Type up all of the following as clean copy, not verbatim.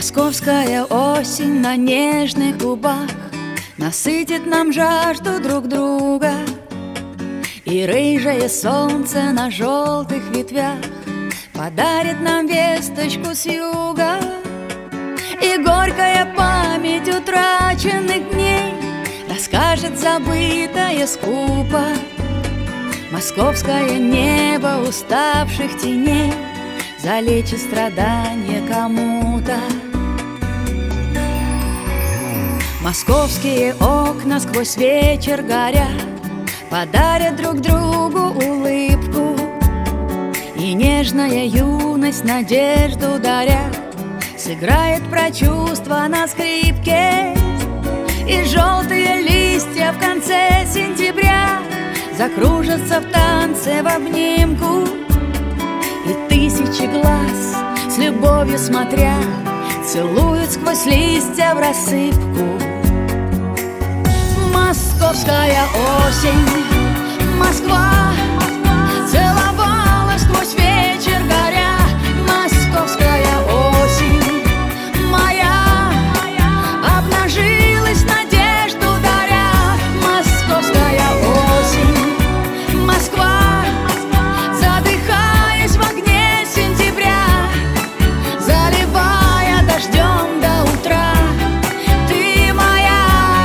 Московская осень на нежных губах насытит нам жажду друг друга. И рыжее солнце на желтых ветвях подарит нам весточку с юга. И горькая память утраченных дней расскажет забытое скупо. Московское небо уставших теней залечит страдания кому-то. Московские окна сквозь вечер горят, подарят друг другу улыбку. И нежная юность надежду даря сыграет про чувства на скрипке. И желтые листья в конце сентября закружатся в танце в обнимку. И тысячи глаз, с любовью смотря, целуют сквозь листья в рассыпку. Московская осень, Москва целовала сквозь вечер горя. Московская осень моя обнажилась надежду даря. Московская осень, Москва, задыхаясь в огне сентября, заливая дождем до утра. Ты моя.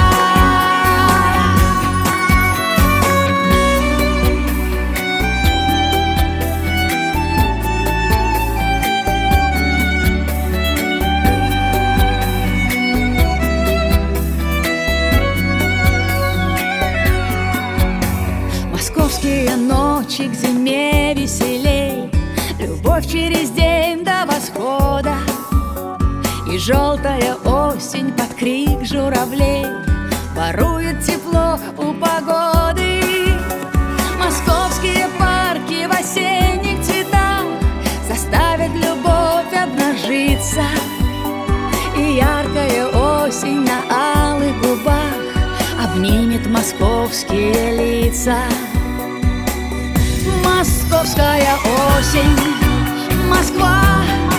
Московские ночи к зиме веселей, любовь через день до восхода. И желтая осень под крик журавлей ворует тепло у погоды. Московские парки в осенних цветах заставят любовь обнажиться. И яркая осень на алых губах обнимет московские лица. Московская осень, Москва